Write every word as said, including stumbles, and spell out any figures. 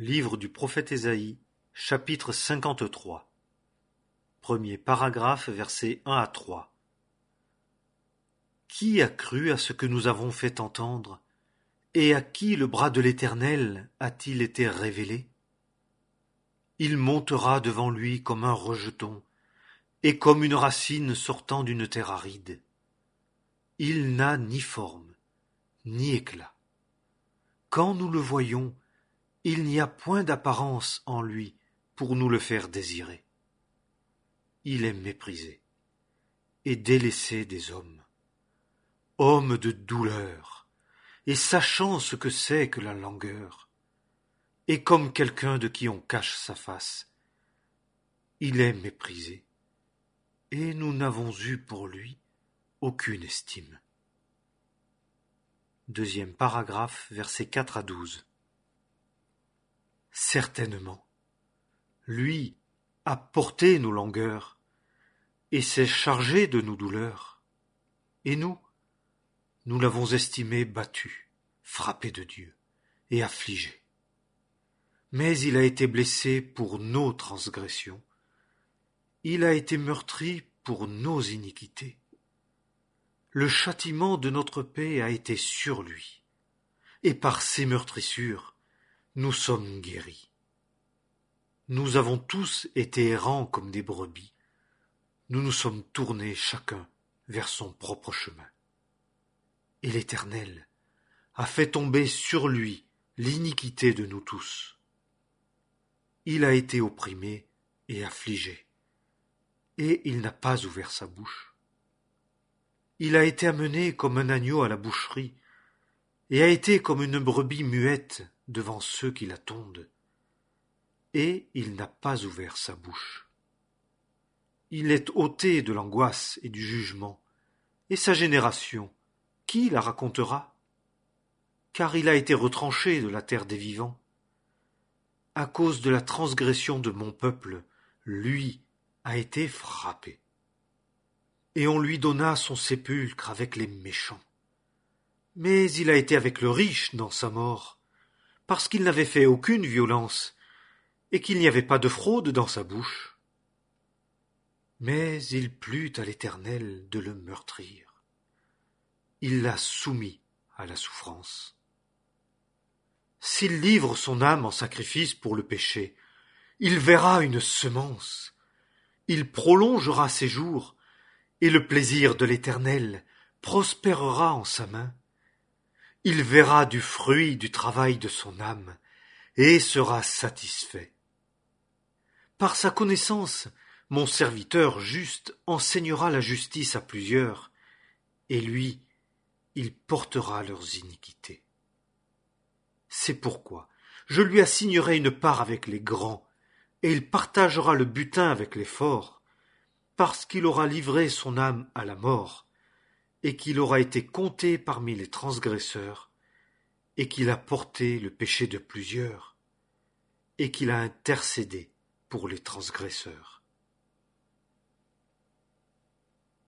Livre du prophète Ésaïe, chapitre cinquante-trois. Premier paragraphe, versets un à trois. Qui a cru à ce que nous avons fait entendre, et à qui le bras de l'Éternel a-t-il été révélé? Il montera devant lui comme un rejeton, et comme une racine sortant d'une terre aride. Il n'a ni forme, ni éclat. Quand nous le voyons, il n'y a point d'apparence en lui pour nous le faire désirer. Il est méprisé et délaissé des hommes, homme de douleur, et sachant ce que c'est que la langueur, et comme quelqu'un de qui on cache sa face. Il est méprisé, et nous n'avons eu pour lui aucune estime. Deuxième paragraphe, versets quatre à douze. Certainement, lui a porté nos langueurs, et s'est chargé de nos douleurs. Et nous, nous l'avons estimé battu, frappé de Dieu, et affligé. Mais il a été blessé pour nos transgressions, il a été meurtri pour nos iniquités. Le châtiment de notre paix a été sur lui, et par ses meurtrissures, nous sommes guéris. Nous avons tous été errants comme des brebis, nous nous sommes tournés chacun vers son propre chemin. Et l'Éternel a fait tomber sur lui l'iniquité de nous tous. Il a été opprimé et affligé, et il n'a pas ouvert sa bouche. Il a été amené comme un agneau à la boucherie, et a été comme une brebis muette devant ceux qui la tondent, et il n'a pas ouvert sa bouche. Il est ôté de l'angoisse et du jugement, et sa génération, qui la racontera? Car il a été retranché de la terre des vivants. À cause de la transgression de mon peuple, lui a été frappé. Et on lui donna son sépulcre avec les méchants. Mais il a été avec le riche dans sa mort, parce qu'il n'avait fait aucune violence, et qu'il n'y avait pas de fraude dans sa bouche. Mais il plut à l'Éternel de le meurtrir. Il l'a soumis à la souffrance. S'il livre son âme en sacrifice pour le péché, il verra une semence. Il prolongera ses jours, et le plaisir de l'Éternel prospérera en sa main. Il verra du fruit du travail de son âme, et sera satisfait. Par sa connaissance, mon serviteur juste enseignera la justice à plusieurs, et lui, il portera leurs iniquités. C'est pourquoi je lui assignerai une part avec les grands, et il partagera le butin avec les forts, parce qu'il aura livré son âme à la mort, et qu'il aura été compté parmi les transgresseurs, et qu'il a porté le péché de plusieurs, et qu'il a intercédé pour les transgresseurs.